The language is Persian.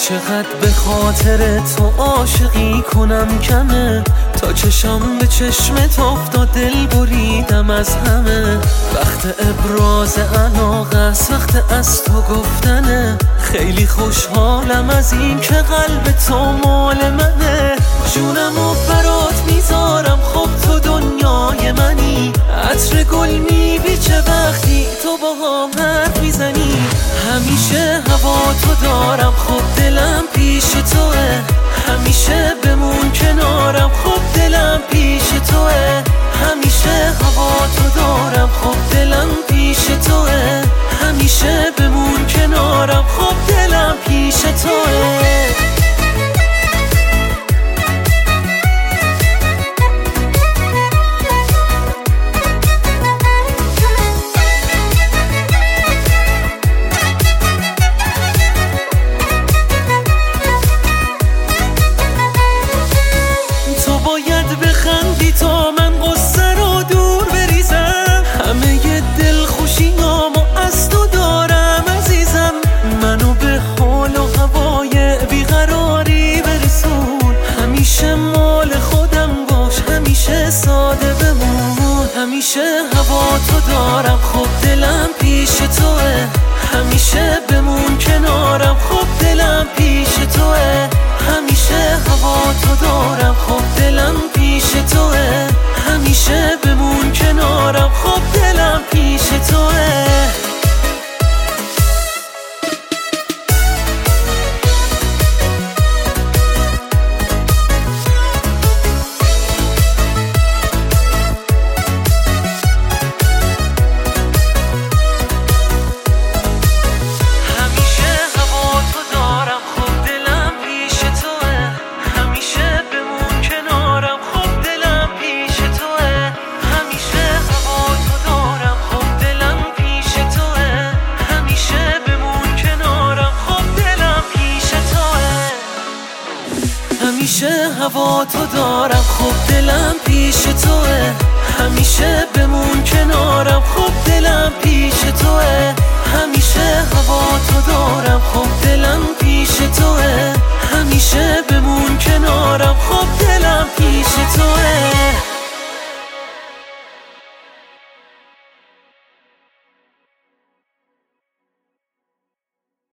چقدر به خاطر تو عاشقی کنم کمه، تا چشم به چشمت افتاد دل بریدم از همه. وقت ابراز علاقه است، وقت از تو گفتنه، خیلی خوشحالم از این که قلب تو مال منه. جونمو برات میذارم، خب تو دنیای منی، عطر گل میبیچه وقتی تو با هم حرف میزنی. همیشه هوا تو دارم، خب دلم پیش توه، همیشه بمون کنارم، خب دلم پیش توه. همیشه هوا تو دارم، خب دلم پیش توه، همیشه بمون کنارم، خب دلم پیش توه. تا من قصه رو دور بریزم، همه ی دل خوشیامو از تو دارم عزیزم. منو به حال و هوای بیقراری برسون، همیشه مال خودم باش، همیشه ساده بمون. همیشه هوا تو دارم، خب دلم پیش توه، همیشه بمون کنارم، خب دلم پیش توه. همیشه هوا تو دارم، خب دلم پیش توه، همیشه بمون کنارم، خب دلم پیش توه. همیشه هوا تو دارم، خب دلم پیش توه، همیشه بمون کنارم، خب دلم پیش توه. همیشه هوا تو دارم، خب دلم پیش توه، همیشه بمون